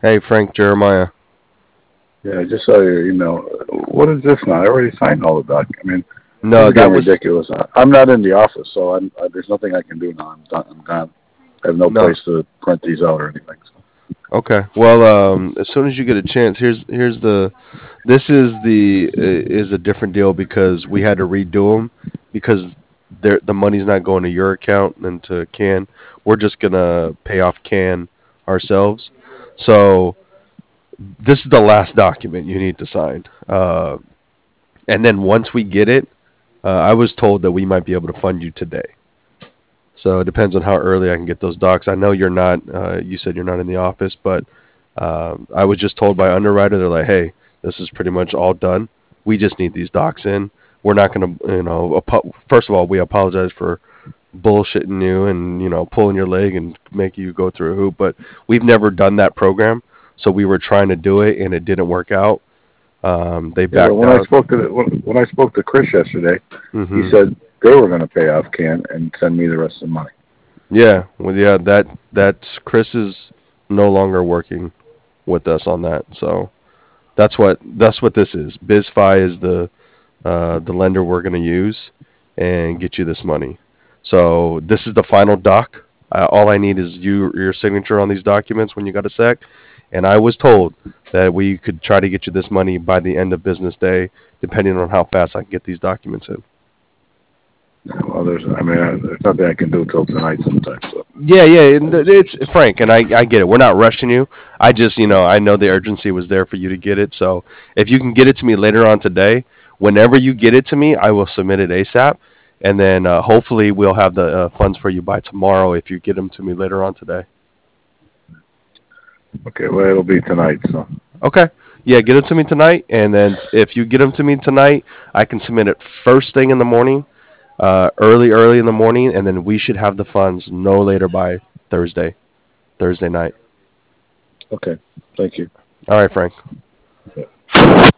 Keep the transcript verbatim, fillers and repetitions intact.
Hey, Frank Jeremiah. Yeah, I just saw your email. What is this now? I already signed all the doc. I mean, this No, is getting that was ridiculous. I, I'm not in the office, so I'm, I, there's nothing I can do now. I'm done. I'm gone. I have no no. place to print these out or anything. So. Okay. Well, um, as soon as you get a chance, here's here's the this is the is a different deal because we had to redo them because there the money's not going to your account and to Can. We're just gonna pay off Can ourselves. So this is the last document you need to sign. Uh, and then once we get it, uh, I was told that we might be able to fund you today. So it depends on how early I can get those docs. I know you're not. Uh, you said you're not in the office, but um, I was just told by underwriter they're like, "Hey, this is pretty much all done. We just need these docs in. We're not going to, you know. Apo- first of all, we apologize for bullshitting you and you know pulling your leg and make you go through a hoop. But we've never done that program, so we were trying to do it and it didn't work out. Um, they Yeah, but backed when I out. spoke to the, when, when I spoke to Chris yesterday, he hmm said they were going to pay off Can and send me the rest of the money. Yeah, well, yeah. That that's Chris is no longer working with us on that. So that's what that's what this is. BizFi is the uh, the lender we're going to use and get you this money. So this is the final doc. Uh, all I need is you your signature on these documents when you got a sec. And I was told that we could try to get you this money by the end of business day, depending on how fast I can get these documents in. Well, there's, I mean, I, there's nothing I can do till tonight sometime. So. Yeah, yeah, and it's Frank, and I, I get it. We're not rushing you. I just, you know, I know the urgency was there for you to get it. So if you can get it to me later on today, whenever you get it to me, I will submit it ASAP, and then uh, hopefully we'll have the uh, funds for you by tomorrow if you get them to me later on today. Okay, well, it'll be tonight. So. Okay. Yeah, get them to me tonight, and then if you get them to me tonight, I can submit it first thing in the morning, uh, early, early in the morning, and then we should have the funds no later by Thursday, Thursday night. Okay, thank you. All right, Frank. Yeah.